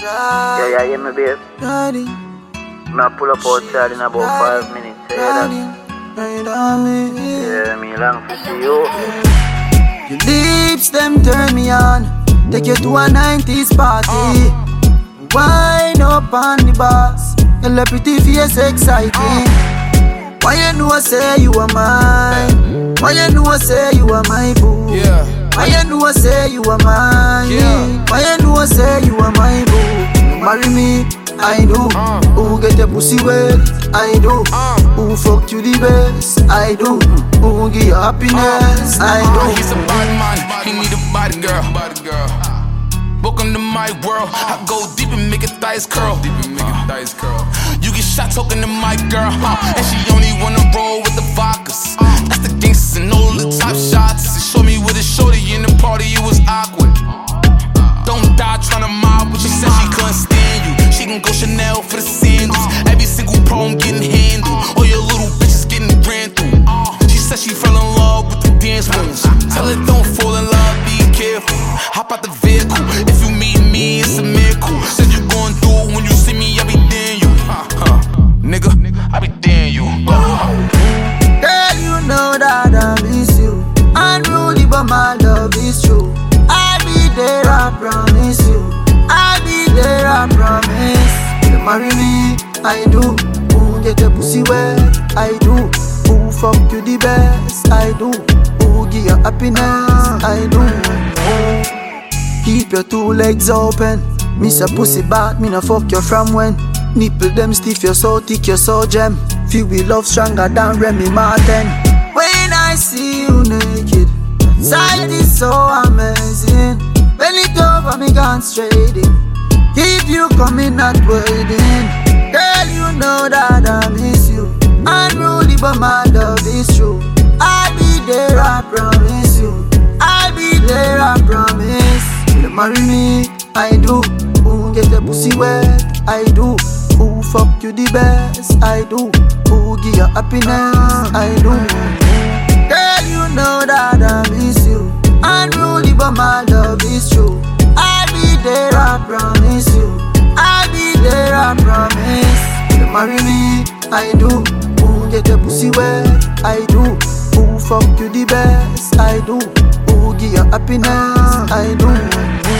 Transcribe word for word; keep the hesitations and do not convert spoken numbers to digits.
Yeah, yeah, yeah, me babe. Riding, Me pull up outside in about five minutes. Yeah, riding, ride on me. yeah, me long to see you. Your lips, them turn me on. Take you to a nineties party. Wind up on the bus. Your pretty face exciting. Why you know I say you are mine? Why you know I say you are my boo? Yeah. Why you know I say you are mine? Yeah. Why you know I say you are my boo? Marry me, I do. Uh. Who get your pussy wet? I do. Uh. Who fuck you the best? I do. Who give you happiness? I Uh, do. he's a bad man, he need a body girl. Body girl. Welcome to my world. I go deep and make it thighs curl. Deep and make it thighs curl. You get shot talking to my girl, huh? And she only wanna roll with the vodkas. That's the gangsters and all the top shots. She showed me with a shorty in the party, it was awkward. Don't die tryna mob, but she said she couldn't stand you. She can go Chanel for the sandals. Every single problem getting handled. All your little bitches getting ran through. She said she fell in love with the dance moves. Tell her don't fall in love, be careful. Hop out the vehicle. If you meet me, it's a miracle. Said you gon' do it when you see me, I be damn you. Huh, huh. Nigga, I be damn you. Girl, you know that I miss you. Unruly, but my love is true. I'll be there, I promise you. I'll be there, I promise. You marry me, I do. Who get your pussy wet? I do. Who fuck you the best? I do. Who give you happiness? I do. Keep your two legs open. Miss a pussy bad, me no fuck you from when. Nipple them stiff, you're so thick, you're so gem. Feel we love stronger than Remy Martin. When I see you naked, sight is so amazing. Bend it over, me gone straight in. Keep you coming, not waiting. Girl, you know that I miss you. Unruly, but my love is true. I'll be there, I promise you. I'll be there, I promise. You marry me, I do. Who get the pussy wet? I do. Who fuck you the best? I do. Who give you happiness? I do. Girl, you know that I miss you. Unruly, but my love is true. I'll be there, I promise you. I'll be there, I promise. You marry me, I do. Who get the pussy wet? I do. Who fuck you the best? I do. Who give you happiness? I do.